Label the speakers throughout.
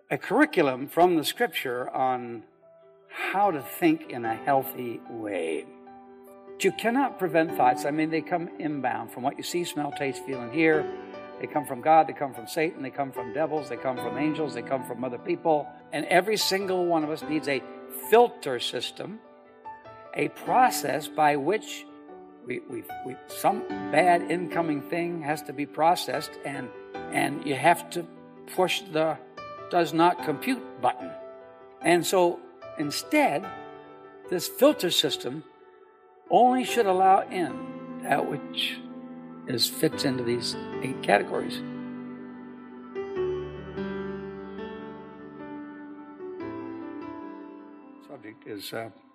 Speaker 1: a curriculum from the Scripture on how to think in a healthy way. But you cannot prevent thoughts. I mean, they come inbound from what you see, smell, taste, feel, and hear. They come from God, they come from Satan, they come from devils, they come from angels, they come from other people. And every single one of us needs a filter system, a process by which some bad incoming thing has to be processed, and you have to push the does not compute button. And so instead, this filter system only should allow in that which fits into these 8 categories. Subject is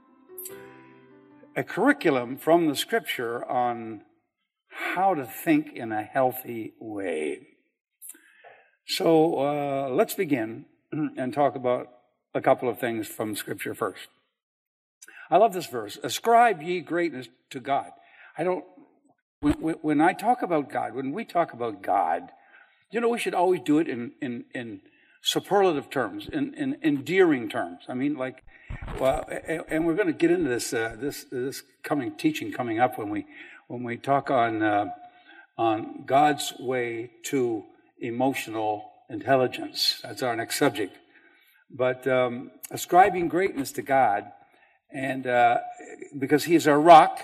Speaker 1: a curriculum from the Scripture on how to think in a healthy way. So let's begin and talk about a couple of things from Scripture first. I love this verse. Ascribe ye greatness to God. When I talk about God, when we talk about God, we should always do it in superlative terms, in endearing terms. I mean, and we're going to get into this teaching coming up when we talk on God's way to emotional intelligence. That's our next subject. But ascribing greatness to God, and because He is our rock.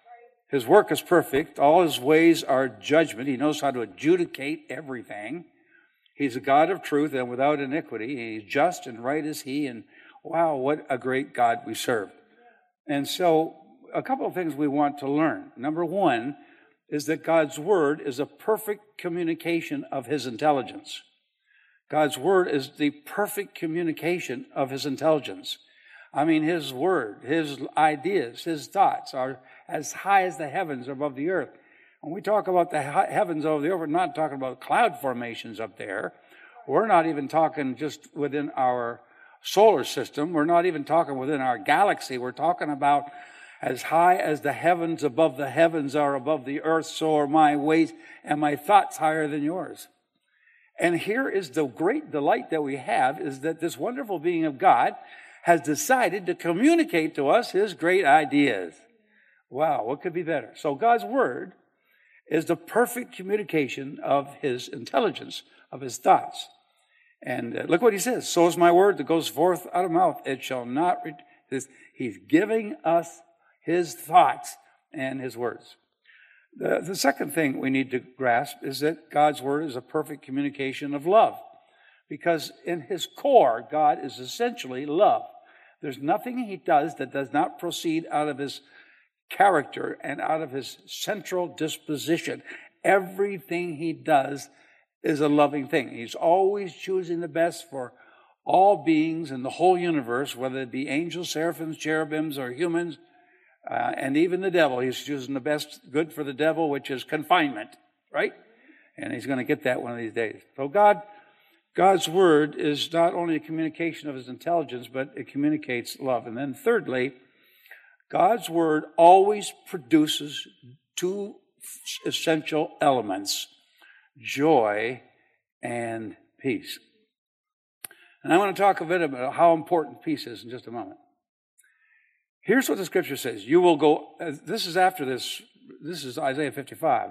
Speaker 1: His work is perfect. All His ways are judgment. He knows how to adjudicate everything. He's a God of truth and without iniquity. He's just and right as He. And wow, what a great God we serve. And so a couple of things we want to learn. Number one is that God's Word is a perfect communication of His intelligence. God's Word is the perfect communication of His intelligence. I mean, His Word, His ideas, His thoughts are as high as the heavens above the earth. When we talk about the heavens over the earth, we're not talking about cloud formations up there. We're not even talking just within our solar system. We're not even talking within our galaxy. We're talking about as high as the heavens above the heavens are above the earth, so are my ways and my thoughts higher than yours. And here is the great delight that we have, is that this wonderful being of God has decided to communicate to us His great ideas. Wow, what could be better? So God's Word is the perfect communication of His intelligence, of His thoughts. And look what He says. So is my word that goes forth out of my mouth. It shall not... He's giving us His thoughts and His words. The second thing we need to grasp is that God's Word is a perfect communication of love. Because in His core, God is essentially love. There's nothing He does that does not proceed out of His character and out of His central disposition. Everything He does is a loving thing. He's always choosing the best for all beings in the whole universe, whether it be angels, seraphims, cherubims, or humans, and even the devil. He's choosing the best good for the devil, which is confinement, right? And He's going to get that one of these days. So God's Word is not only a communication of His intelligence, but it communicates love. And then thirdly, God's Word always produces 2 essential elements: joy and peace. And I want to talk a bit about how important peace is in just a moment. Here's what the Scripture says. You will go, this is after this is Isaiah 55,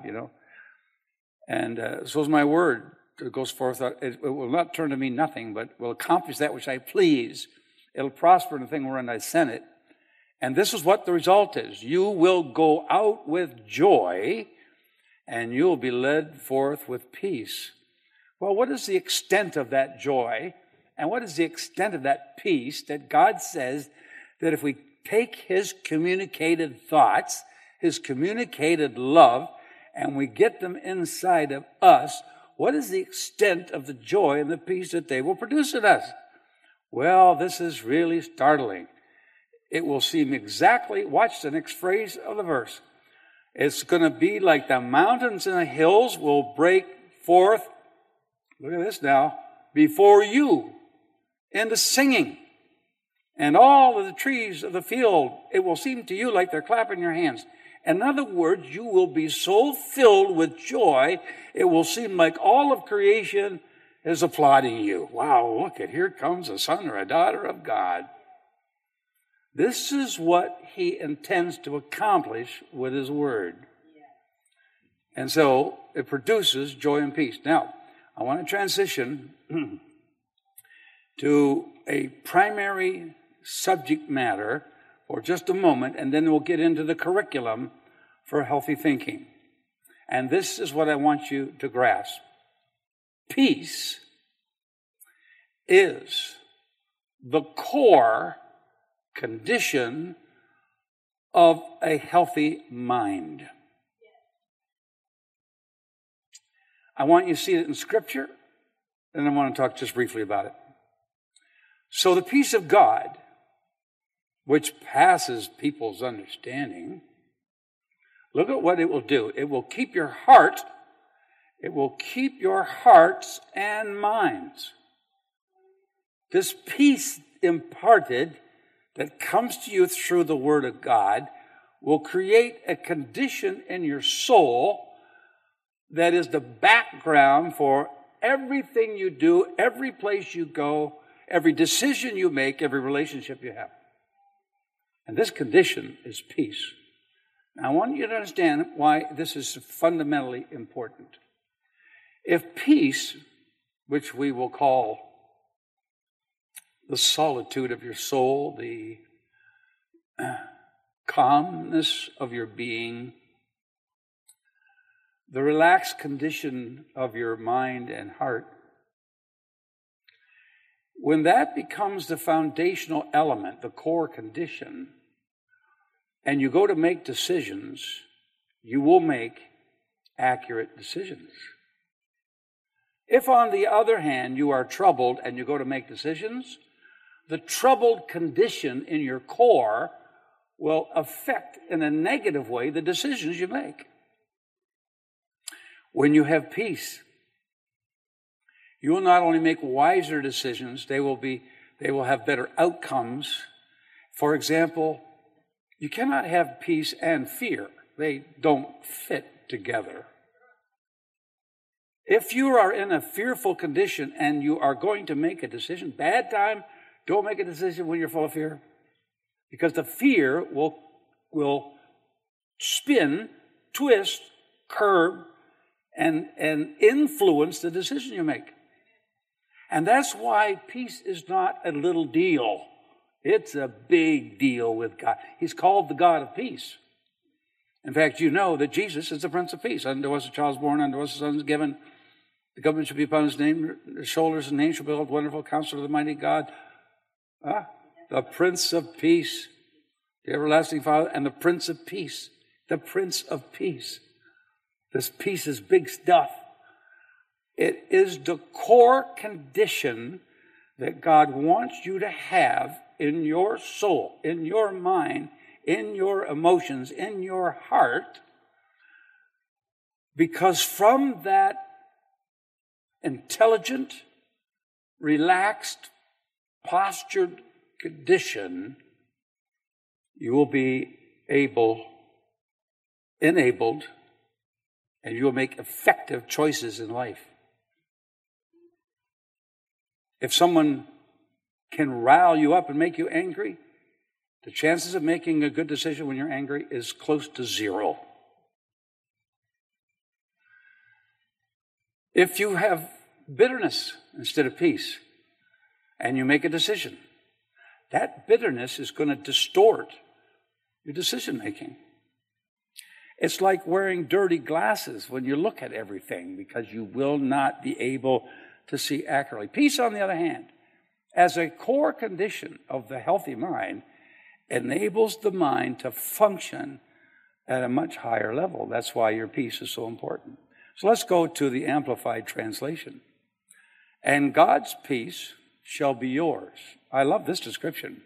Speaker 1: And so is my word that goes forth. It will not turn to me nothing, but will accomplish that which I please. It'll prosper in the thing wherein I sent it. And this is what the result is. You will go out with joy, and you'll be led forth with peace. Well, what is the extent of that joy? And what is the extent of that peace that God says that if we take His communicated thoughts, His communicated love, and we get them inside of us, what is the extent of the joy and the peace that they will produce in us? Well, this is really startling. It will seem exactly, watch the next phrase of the verse. It's going to be like the mountains and the hills will break forth, look at this now, before you into singing. And all of the trees of the field, it will seem to you like they're clapping your hands. In other words, you will be so filled with joy, it will seem like all of creation is applauding you. Wow, look at, here comes a son or a daughter of God. This is what he intends to accomplish with his word. And so it produces joy and peace. Now, I want to transition to a primary subject matter for just a moment, and then we'll get into the curriculum for healthy thinking. And this is what I want you to grasp. Peace is the core condition of a healthy mind. I want you to see it in Scripture, and I want to talk just briefly about it. So the peace of God, which passes people's understanding, look at what it will do. It will keep your heart, it will keep your hearts and minds. This peace imparted that comes to you through the Word of God will create a condition in your soul that is the background for everything you do, every place you go, every decision you make, every relationship you have. And this condition is peace. Now, I want you to understand why this is fundamentally important. If peace, which we will call the solitude of your soul, the calmness of your being, the relaxed condition of your mind and heart, when that becomes the foundational element, the core condition, and you go to make decisions, you will make accurate decisions. If, on the other hand, you are troubled and you go to make decisions, the troubled condition in your core will affect in a negative way the decisions you make. When you have peace, you will not only make wiser decisions, they will have better outcomes. For example, you cannot have peace and fear. They don't fit together. If you are in a fearful condition and you are going to make a decision, bad time, don't make a decision when you're full of fear. Because the fear will spin, twist, curb, and influence the decision you make. And that's why peace is not a little deal. It's a big deal with God. He's called the God of peace. In fact, you know that Jesus is the Prince of Peace. Unto us a child is born, unto us a son is given. The government shall be upon his shoulders, and the name shall be called Wonderful Counselor, the Mighty God. The Prince of Peace, the Everlasting Father, and the Prince of Peace. The Prince of Peace. This peace is big stuff. It is the core condition that God wants you to have in your soul, in your mind, in your emotions, in your heart, because from that intelligent, relaxed, postured condition, you will be enabled, and you will make effective choices in life. If someone can rile you up and make you angry, the chances of making a good decision when you're angry is close to zero. If you have bitterness instead of peace, and you make a decision, that bitterness is going to distort your decision making. It's like wearing dirty glasses when you look at everything, because you will not be able to see accurately. Peace, on the other hand, as a core condition of the healthy mind, enables the mind to function at a much higher level. That's why your peace is so important. So let's go to the Amplified Translation. And God's peace shall be yours. I love this description.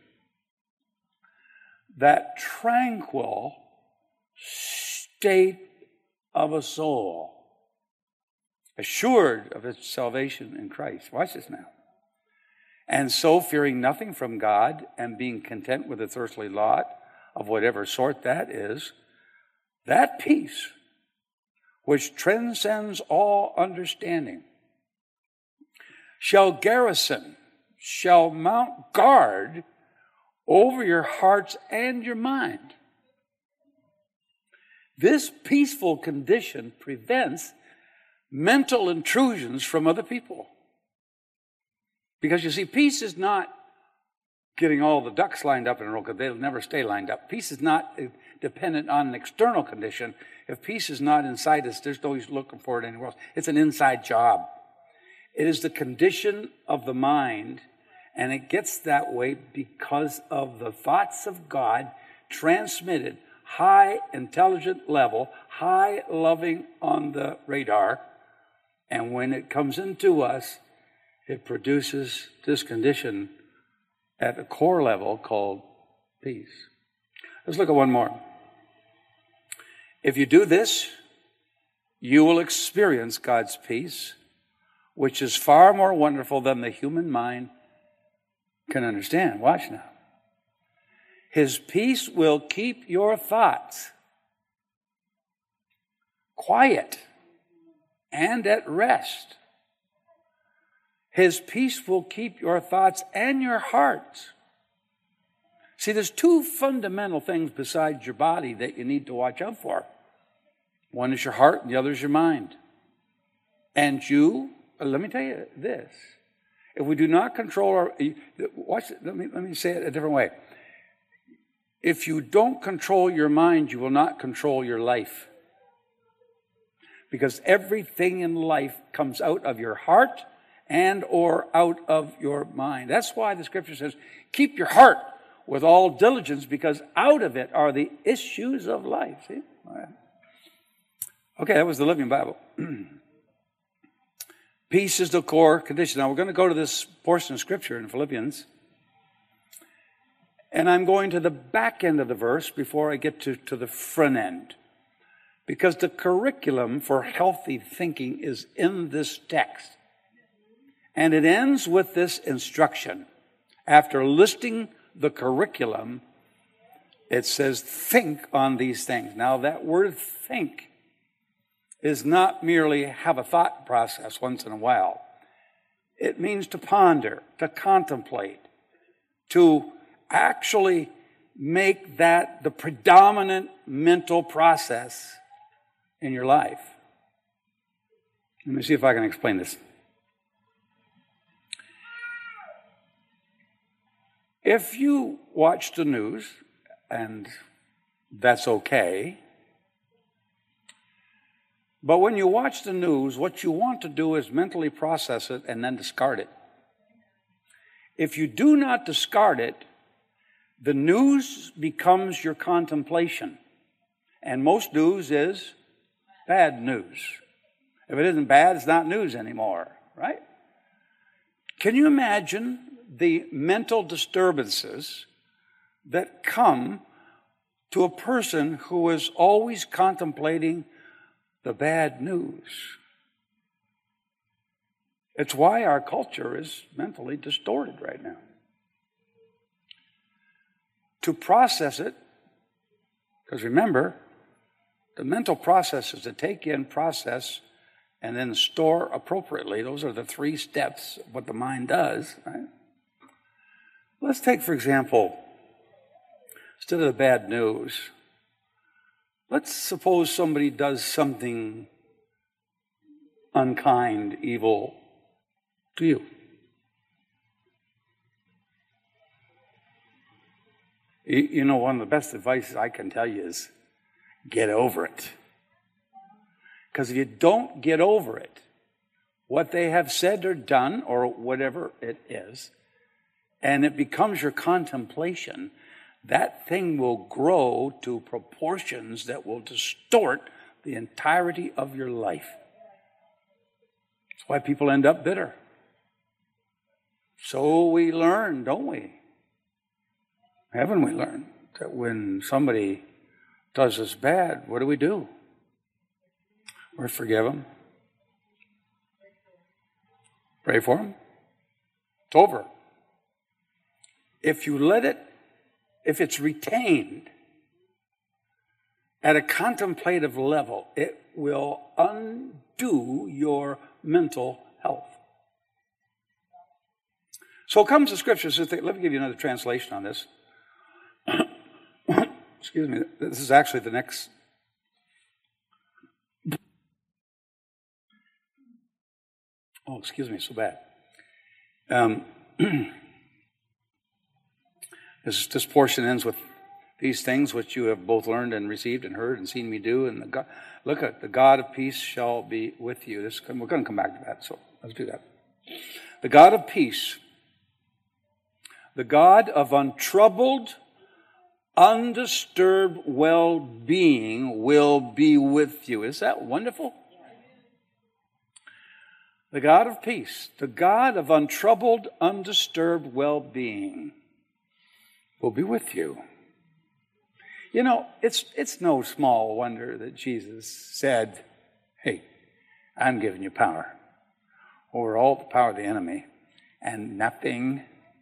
Speaker 1: That tranquil state of a soul, assured of its salvation in Christ. Watch this now. And so, fearing nothing from God, and being content with its earthly lot, of whatever sort that is, that peace, which transcends all understanding, shall garrison, shall mount guard over your hearts and your mind. This peaceful condition prevents mental intrusions from other people. Because you see, peace is not getting all the ducks lined up in a row, because they'll never stay lined up. Peace is not dependent on an external condition. If peace is not inside us, there's no use looking for it anywhere else. It's an inside job. It is the condition of the mind, and it gets that way because of the thoughts of God transmitted, high intelligent level, high loving on the radar, and when it comes into us, it produces this condition at a core level called peace. Let's look at one more. If you do this, you will experience God's peace, which is far more wonderful than the human mind can understand. Watch now. His peace will keep your thoughts quiet and at rest. His peace will keep your thoughts and your hearts. See, there's two fundamental things besides your body that you need to watch out for. One is your heart and the other is your mind. And let me tell you this. If we do not control our... let me say it a different way. If you don't control your mind, you will not control your life. Because everything in life comes out of your heart and or out of your mind. That's why the scripture says, keep your heart with all diligence, because out of it are the issues of life. See? All right. Okay, that was the Living Bible. Peace is the core condition. Now we're going to go to this portion of scripture in Philippians. And I'm going to the back end of the verse before I get to the front end. Because the curriculum for healthy thinking is in this text. And it ends with this instruction. After listing the curriculum, it says, think on these things. Now, that word think is not merely have a thought process once in a while. It means to ponder, to contemplate, to actually make that the predominant mental process in your life. Let me see if I can explain this. If you watch the news, and that's okay, but when you watch the news, what you want to do is mentally process it and then discard it. If you do not discard it, the news becomes your contemplation. And most news is bad news. If it isn't bad, it's not news anymore, right? Can you imagine the mental disturbances that come to a person who is always contemplating the bad news? It's why our culture is mentally distorted right now. To process it, because remember, the mental process is to take in, process, and then store appropriately. Those are the 3 steps of what the mind does, right? Let's take, for example, instead of the bad news, let's suppose somebody does something unkind, evil to you. You know, one of the best advice I can tell you is get over it. Because if you don't get over it, what they have said or done, or whatever it is, and it becomes your contemplation, that thing will grow to proportions that will distort the entirety of your life. That's why people end up bitter. So we learn, don't we? Haven't we learned that when somebody does us bad, what do? We forgive them. Pray for them. It's over. If you let it, if it's retained at a contemplative level, it will undo your mental health. So comes the scripture. Let me give you another translation on this. Excuse me. This is actually the next. Oh, excuse me, so bad. This portion ends with these things which you have both learned and received and heard and seen me do. And look at the God of peace shall be with you. We're going to come back to that, so let's do that. The God of peace, the God of untroubled, undisturbed well-being will be with you. Is that wonderful? The God of peace, the God of untroubled, undisturbed well-being will be with you. You know, it's no small wonder that Jesus said, hey, I'm giving you power over all the power of the enemy, and nothing,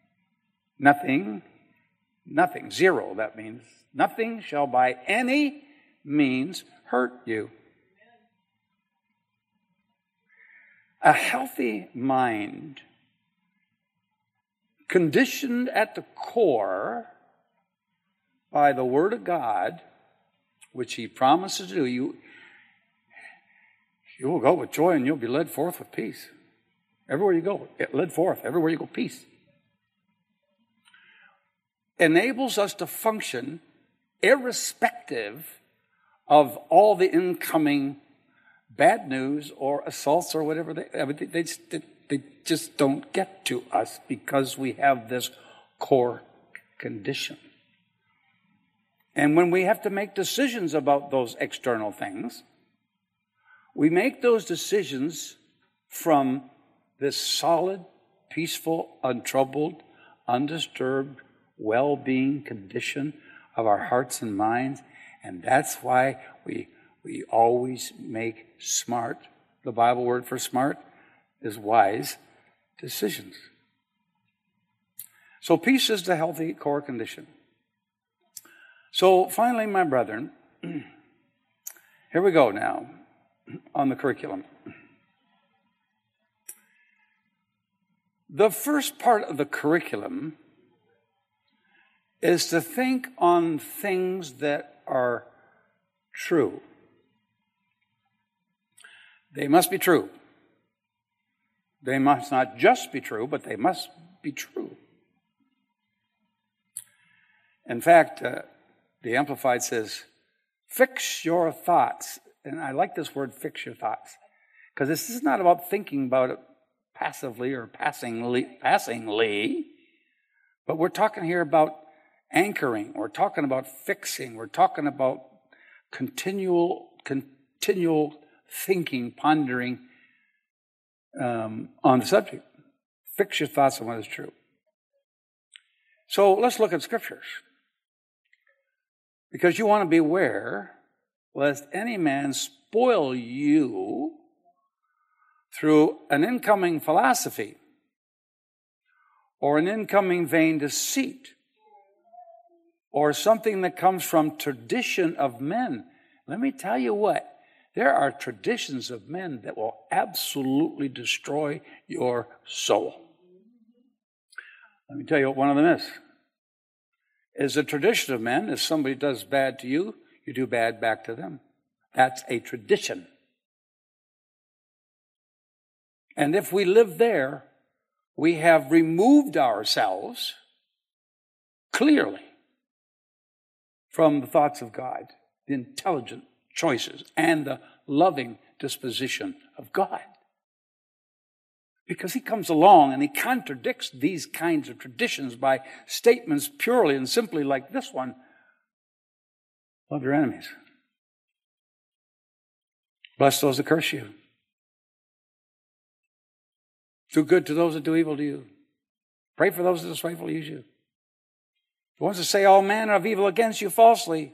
Speaker 1: zero, that means nothing shall by any means hurt you. A healthy mind, conditioned at the core by the Word of God, which He promises to do, you will go with joy and you'll be led forth with peace. Everywhere you go, led forth. Everywhere you go, peace. Enables us to function irrespective of all the incoming bad news or assaults or whatever. They just don't get to us because we have this core condition. And when we have to make decisions about those external things, we make those decisions from this solid, peaceful, untroubled, undisturbed, well-being condition of our hearts and minds. And that's why we always make smart. The Bible word for smart is wise decisions. So peace is the healthy core condition. So finally, my brethren, here we go now on the curriculum. The first part of the curriculum is to think on things that are true. They must be true. They must not just be true, but they must be true. In fact, the Amplified says, fix your thoughts. And I like this word, fix your thoughts, because this is not about thinking about it passively or passingly, but we're talking here about anchoring. We're talking about fixing. We're talking about continual thinking, pondering on the subject. Fix your thoughts on what is true. So let's look at scriptures. Because you want to beware lest any man spoil you through an incoming philosophy or an incoming vain deceit or something that comes from tradition of men. Let me tell you what, there are traditions of men that will absolutely destroy your soul. Let me tell you what one of them is a tradition of men. If somebody does bad to you, you do bad back to them. That's a tradition. And if we live there, we have removed ourselves clearly from the thoughts of God, the intelligent choices, and the loving disposition of God. Because He comes along and He contradicts these kinds of traditions by statements purely and simply like this one: love your enemies. Bless those that curse you. Do good to those that do evil to you. Pray for those that despitefully use you. The ones that say all manner of evil against you falsely.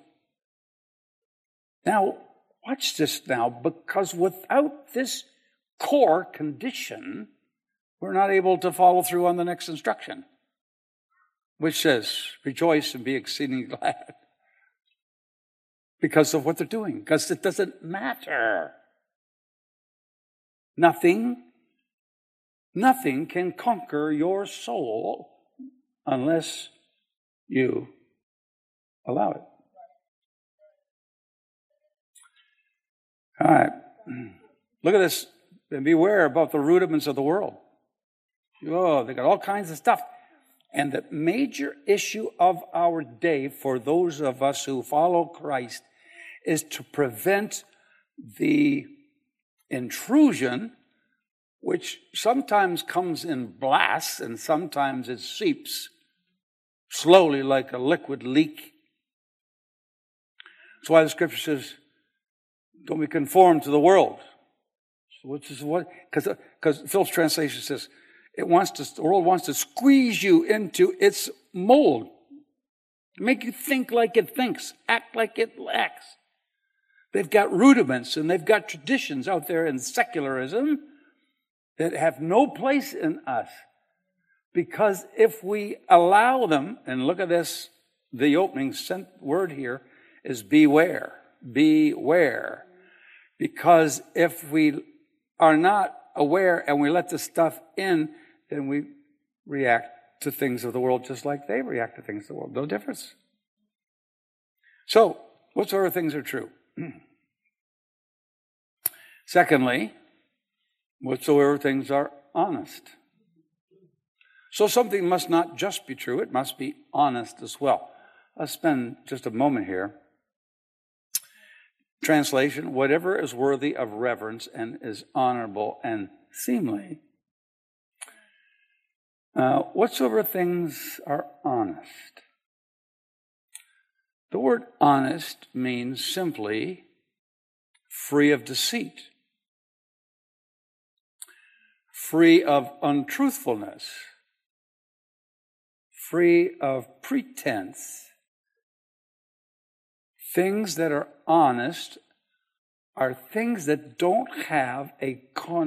Speaker 1: Now, watch this now, because without this core condition, we're not able to follow through on the next instruction, which says, rejoice and be exceedingly glad. Because of what they're doing. Because it doesn't matter. Nothing Nothing can conquer your soul unless you allow it. All right. Look at this. And beware about the rudiments of the world. Oh, they got all kinds of stuff. And the major issue of our day for those of us who follow Christ is to prevent the intrusion, which sometimes comes in blasts and sometimes it seeps slowly like a liquid leak. That's why the scripture says, don't be conformed to the world. So which is what? Because Philip's translation says, the world wants to squeeze you into its mold. Make you think like it thinks, act like it acts. They've got rudiments and they've got traditions out there in secularism that have no place in us. Because if we allow them, and look at this, the opening word here is beware. Beware. Because if we are not aware and we let the stuff in, then we react to things of the world just like they react to things of the world. No difference. So, whatsoever things are true. Secondly, whatsoever things are honest. So something must not just be true, it must be honest as well. Let's spend just a moment here. Translation, whatever is worthy of reverence and is honorable and seemly. Whatsoever things are honest. The word honest means simply free of deceit, free of untruthfulness, free of pretense. Things that are honest are things that don't have a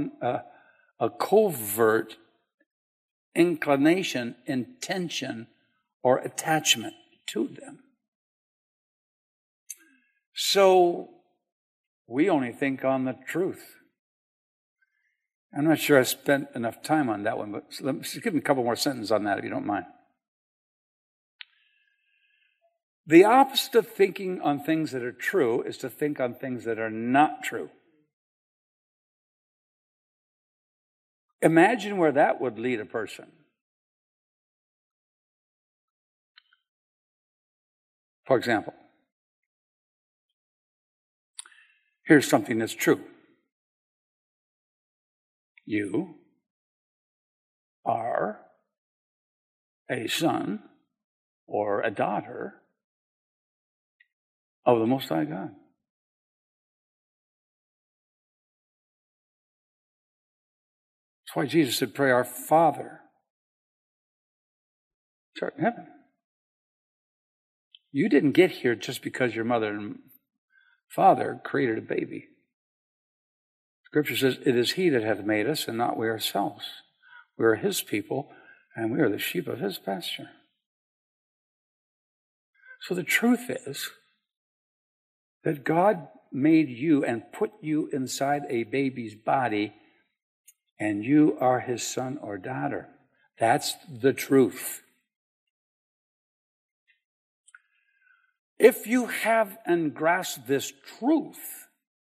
Speaker 1: covert inclination, intention, or attachment to them. So we only think on the truth. I'm not sure I spent enough time on that one, but let me give me a couple more sentences on that if you don't mind. The opposite of thinking on things that are true is to think on things that are not true. Imagine where that would lead a person. For example, here's something that's true. You are a son or a daughter of the Most High God. That's why Jesus said, pray our Father, which art in heaven. You didn't get here just because your mother and father created a baby. Scripture says, it is He that hath made us and not we ourselves. We are His people and we are the sheep of His pasture. So the truth is that God made you and put you inside a baby's body and you are His son or daughter. That's the truth. If you have and grasp this truth,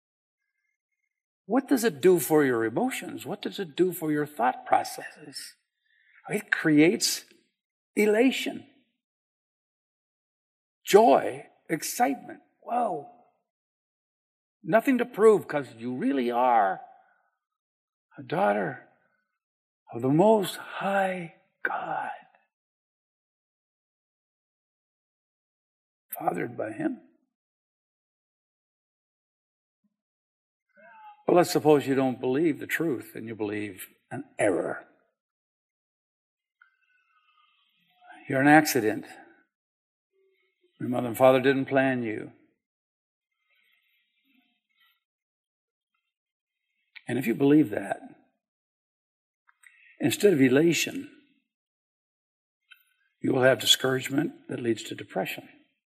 Speaker 1: what does it do for your emotions? What does it do for your thought processes? It creates elation, joy, excitement. Whoa. Nothing to prove because you really are a daughter of the Most High God, fathered by Him. But let's suppose you don't believe the truth and you believe an error. You're an accident. Your mother and father didn't plan you. And if you believe that, instead of elation, you will have discouragement that leads to depression.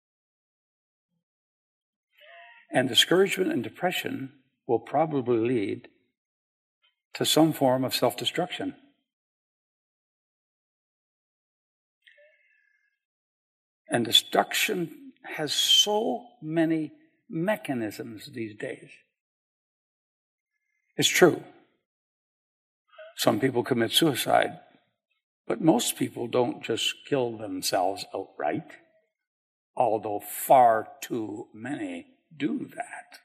Speaker 1: And discouragement and depression will probably lead to some form of self-destruction. And destruction has so many mechanisms these days. It's true. Some people commit suicide, but most people don't just kill themselves outright, although far too many do that.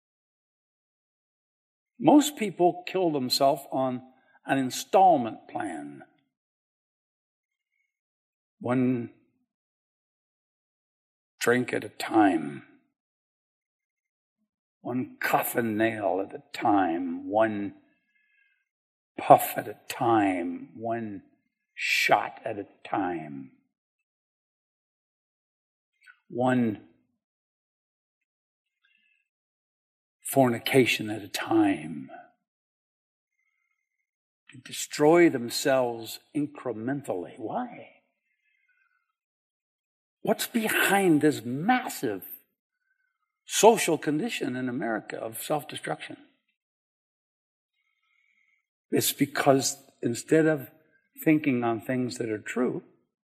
Speaker 1: Most people kill themselves on an installment plan. One drink at a time. One coffin nail at a time. One puff at a time. One shot at a time. One fornication at a time. To destroy themselves incrementally. Why? What's behind this massive social condition in America of self-destruction? It's because instead of thinking on things that are true,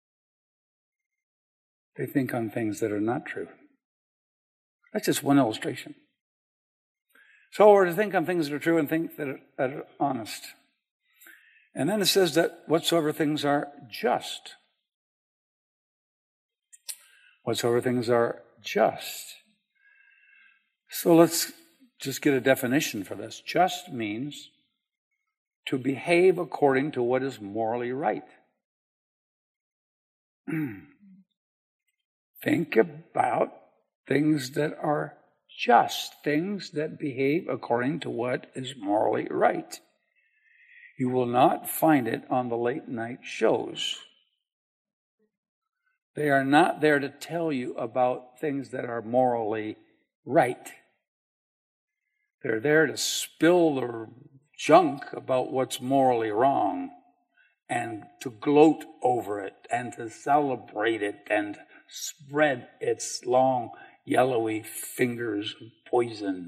Speaker 1: they think on things that are not true. That's just one illustration. So we're to think on things that are true and think that are honest. And then it says that whatsoever things are just. Whatsoever things are just. So let's just get a definition for this. Just means to behave according to what is morally right. Think about things that are just, things that behave according to what is morally right. You will not find it on the late night shows. They are not there to tell you about things that are morally right. They're there to spill their junk about what's morally wrong and to gloat over it and to celebrate it and spread its long, yellowy fingers of poison.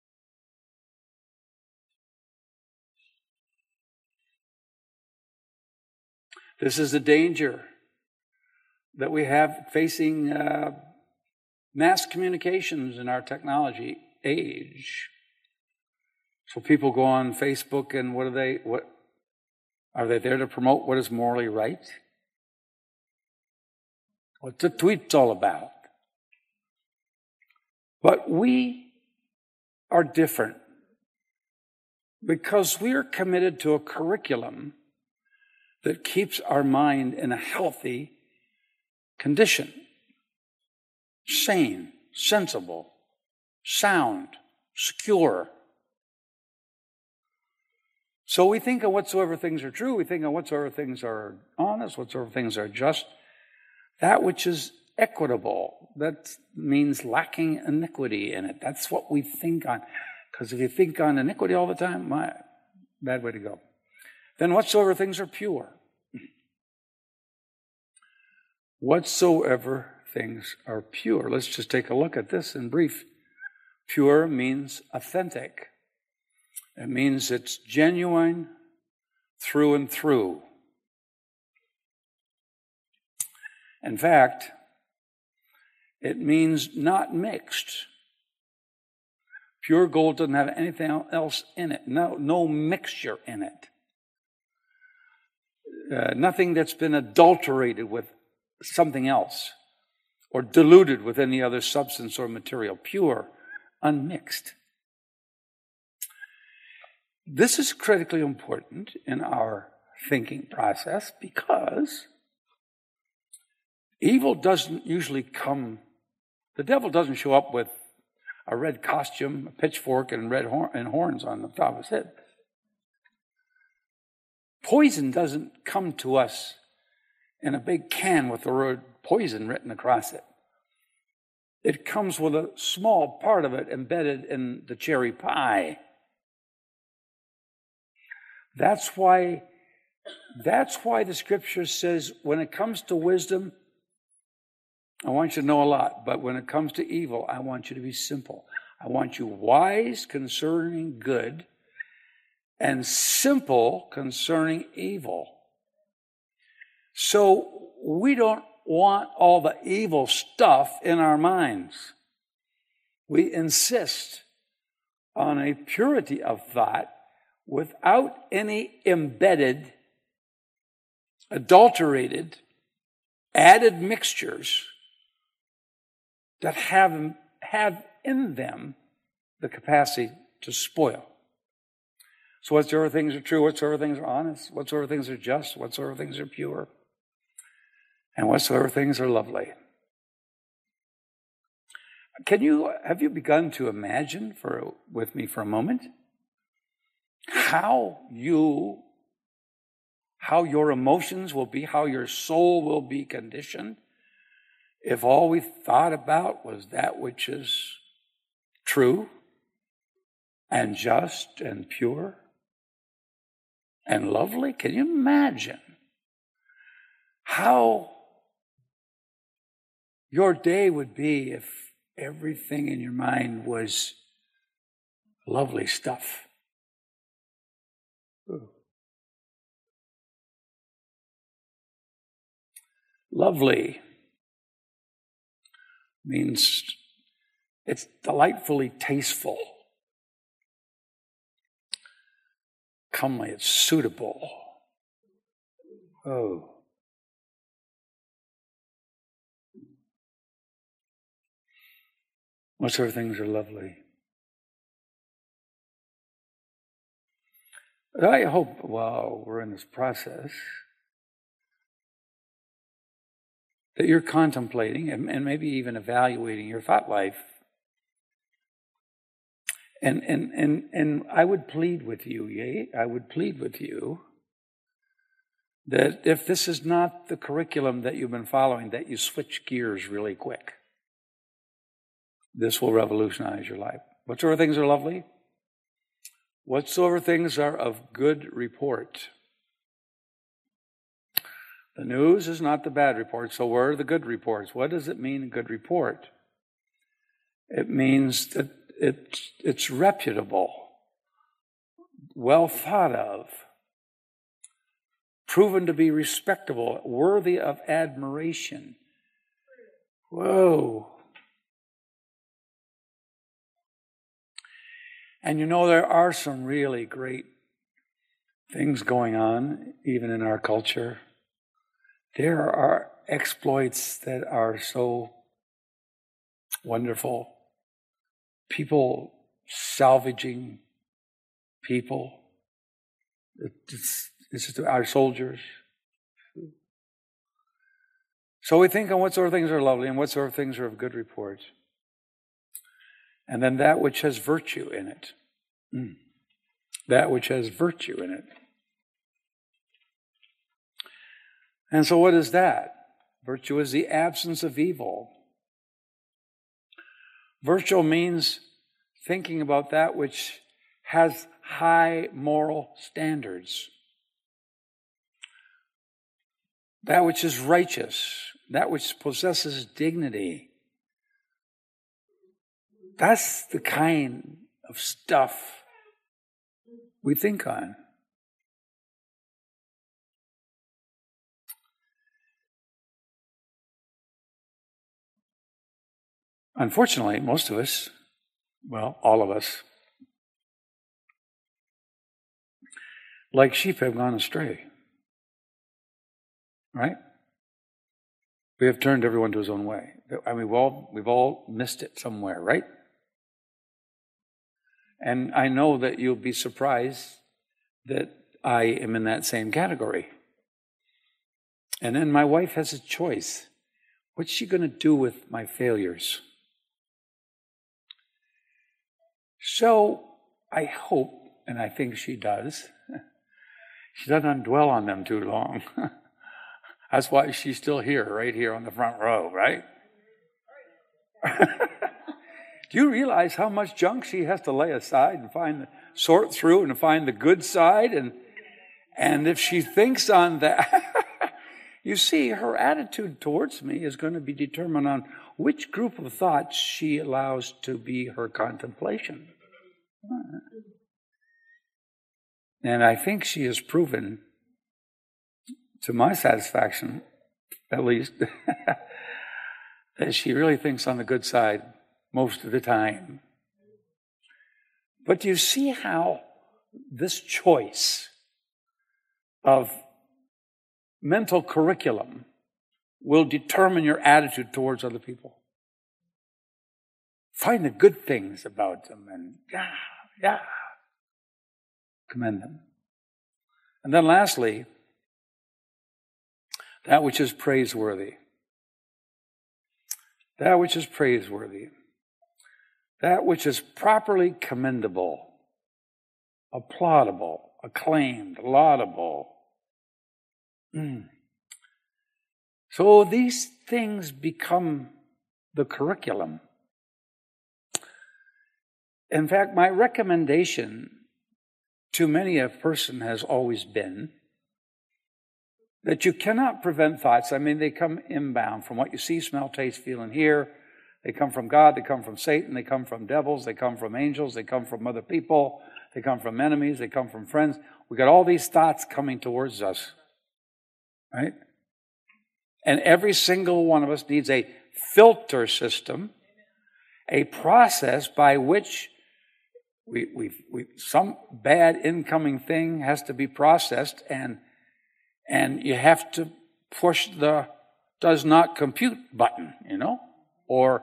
Speaker 1: This is the danger that we have facing mass communications in our technology age. So people go on Facebook and what are they there to promote what is morally right? What's the tweets all about? But we are different because we are committed to a curriculum that keeps our mind in a healthy condition. Sane, sensible, sound, secure. So we think of whatsoever things are true, we think of whatsoever things are honest, whatsoever things are just, that which is equitable. That means lacking iniquity in it. That's what we think on. Because if you think on iniquity all the time, bad way to go. Then whatsoever things are pure. Whatsoever things are pure. Let's just take a look at this in brief. Pure means authentic. It means it's genuine through and through. In fact, it means not mixed. Pure gold doesn't have anything else in it. No mixture in it. Nothing that's been adulterated with something else or diluted with any other substance or material. Pure, unmixed. This is critically important in our thinking process because evil doesn't usually come, the devil doesn't show up with a red costume, a pitchfork, and horns on the top of his head. Poison doesn't come to us in a big can with the word poison written across it. It comes with a small part of it embedded in the cherry pie. That's why the scripture says when it comes to wisdom, I want you to know a lot, but when it comes to evil, I want you to be simple. I want you wise concerning good and simple concerning evil. So we don't want all the evil stuff in our minds. We insist on a purity of thought without any embedded, adulterated, added mixtures that have in them the capacity to spoil. So whatsoever things are true, whatsoever things are honest, whatsoever things are just, whatsoever things are pure, and whatsoever things are lovely. Have you begun to imagine with me for a moment how your emotions will be, how your soul will be conditioned if all we thought about was that which is true and just and pure and lovely? Can you imagine how your day would be if everything in your mind was lovely stuff? Ooh. Lovely means it's delightfully tasteful. Comely, it's suitable. Oh. Whatsoever things are lovely. But I hope while we're in this process that you're contemplating and maybe even evaluating your thought life. And I would plead with you, that if this is not the curriculum that you've been following, that you switch gears really quick. This will revolutionize your life. Whatsoever things are lovely, whatsoever things are of good report. The news is not the bad report, so where are the good reports? What does it mean, a good report? It means that it's reputable, well thought of, proven to be respectable, worthy of admiration. Whoa. And there are some really great things going on, even in our culture. There are exploits that are so wonderful. People salvaging people. It's our soldiers. So we think on whatsoever things are lovely and whatsoever things are of good report. And then that which has virtue in it. That which has virtue in it. And so what is that? Virtue is the absence of evil. Virtue means thinking about that which has high moral standards. That which is righteous. That which possesses dignity. That's the kind of stuff we think on. Unfortunately, most of us, well, all of us, like sheep have gone astray. Right? We have turned everyone to his own way. I mean, we've all missed it somewhere, right? And I know that you'll be surprised that I am in that same category. And then my wife has a choice. What's she going to do with my failures? So I hope, and I think she does, she doesn't dwell on them too long. That's why she's still here, right here on the front row, right? Do you realize how much junk she has to lay aside and sort through and find the good side? And if she thinks on that, you see, her attitude towards me is going to be determined on which group of thoughts she allows to be her contemplation. And I think she has proven, to my satisfaction, at least, that she really thinks on the good side most of the time. But do you see how this choice of mental curriculum will determine your attitude towards other people? Find the good things about them and commend them. And then lastly, that which is praiseworthy. That which is praiseworthy. That which is properly commendable, applaudable, acclaimed, laudable. So these things become the curriculum. In fact, my recommendation to many a person has always been that you cannot prevent thoughts. I mean, they come inbound from what you see, smell, taste, feel, and hear. They come from God, they come from Satan, they come from devils, they come from angels, they come from other people, they come from enemies, they come from friends. We got all these thoughts coming towards us, right? And every single one of us needs a filter system, a process by which some bad incoming thing has to be processed, and you have to push the does not compute button, or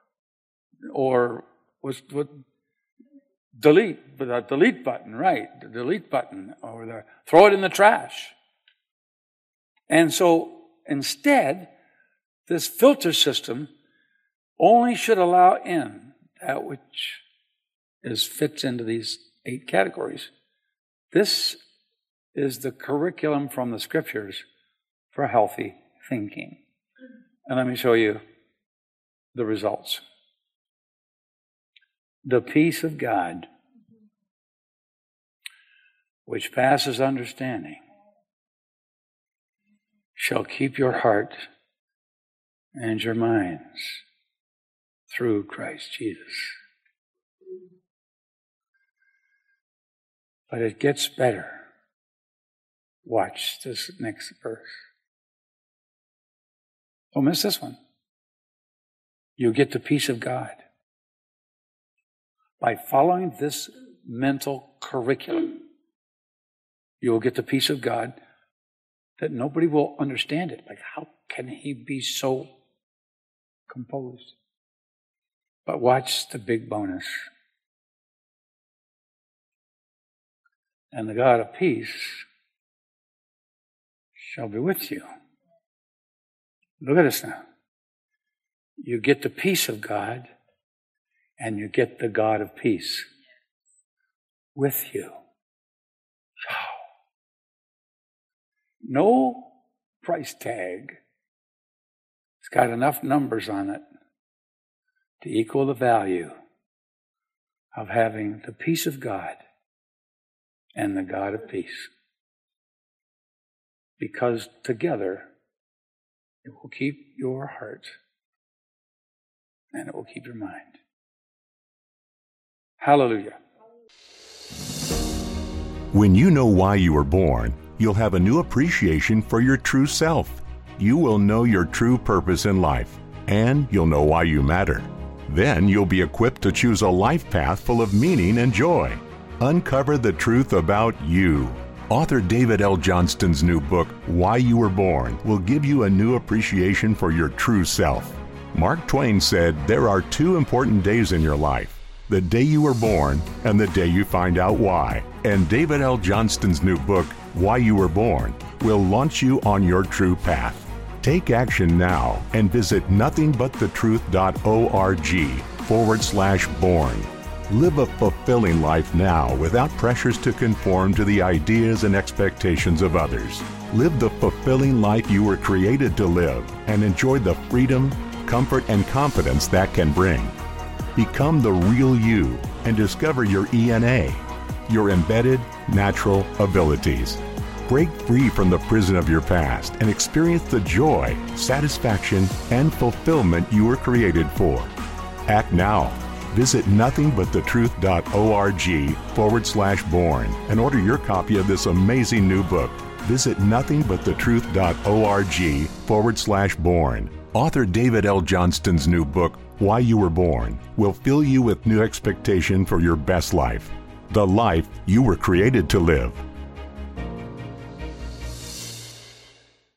Speaker 1: with delete, the delete button, right? The delete button, or the throw it in the trash. And so instead, this filter system only should allow in that which fits into these 8 categories. This is the curriculum from the Scriptures for healthy thinking. And let me show you the results. The peace of God, which passes understanding, shall keep your heart and your minds through Christ Jesus. But it gets better. Watch this next verse. Don't miss this one. You get the peace of God by following this mental curriculum. You will get the peace of God that nobody will understand it. Like, how can he be so composed? But watch the big bonus. And the God of peace shall be with you. Look at this now. You get the peace of God, and you get the God of peace with you. No price tag. It's got enough numbers on it to equal the value of having the peace of God and the God of peace. Because together, it will keep your heart and it will keep your mind. Hallelujah.
Speaker 2: When you know why you were born, you'll have a new appreciation for your true self. You will know your true purpose in life, and you'll know why you matter. Then you'll be equipped to choose a life path full of meaning and joy. Uncover the truth about you. Author David L. Johnston's new book, Why You Were Born, will give you a new appreciation for your true self. Mark Twain said there are 2 important days in your life: the day you were born and the day you find out why. And David L. Johnston's new book, Why You Were Born, will launch you on your true path. Take action now and visit nothingbuttetruth.org/born. Live a fulfilling life now without pressures to conform to the ideas and expectations of others. Live the fulfilling life you were created to live and enjoy the freedom, comfort, and confidence that can bring. Become the real you and discover your ENA, your embedded natural abilities. Break free from the prison of your past and experience the joy, satisfaction, and fulfillment you were created for. Act now. Visit nothingbuttetruth.org/born and order your copy of this amazing new book. Visit nothingbuttetruth.org/born. Author David L. Johnston's new book, Why You Were Born, will fill you with new expectation for your best life, the life you were created to live.